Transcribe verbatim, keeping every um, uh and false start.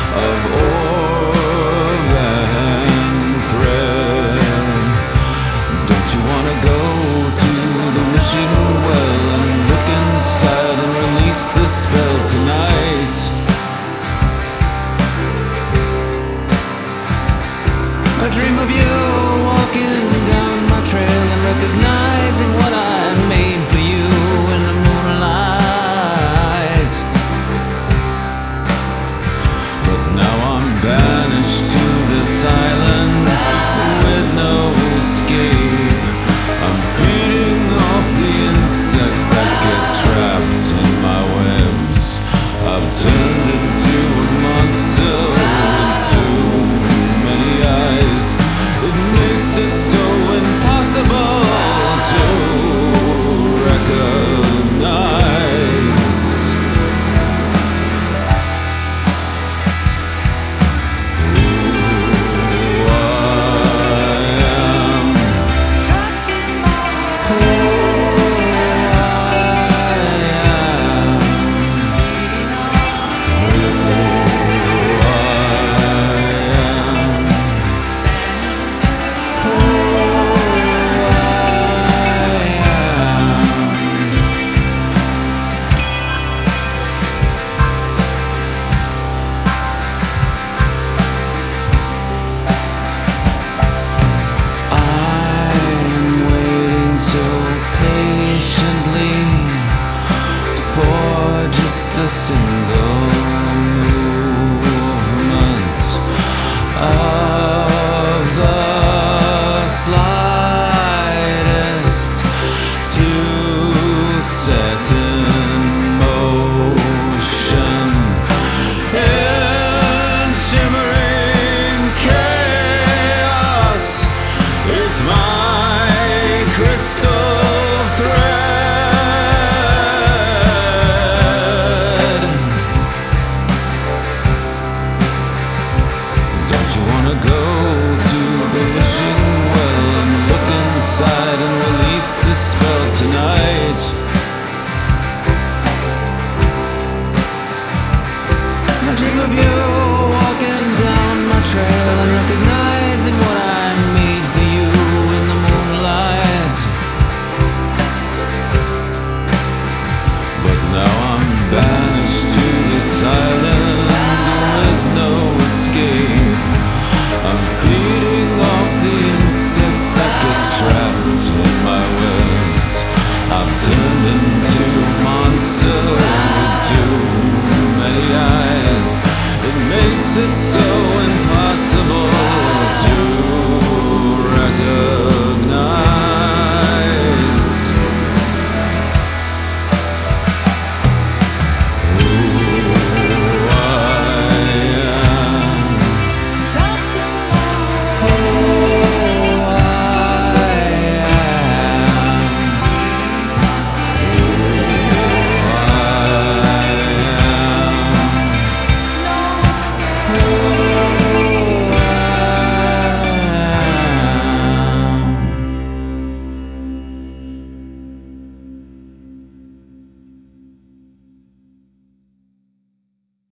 of orb and thread. Don't you wanna go to the wishing well and look inside and release the spell tonight? I dream of you walking down my trail and recognizing what I made for you in the moonlight. But now I'm banished to this island with no escape. I'm feeding off the insects that get trapped in my webs. I've turned into a monster with too many eyes. It makes it so impossible to recognize. Who I am. Who a single movement of the slightest to set in motion in shimmering chaos is my crystal thread. Go to the wishing well and look inside and release the spell tonight. I dream of you walking down my trail and recognizing what I made for you in the moonlight. But now I'm banished to this island with no escape. I'm feeding off the insects that get trapped in my webs. I've turned into a monster with too many eyes. It makes it so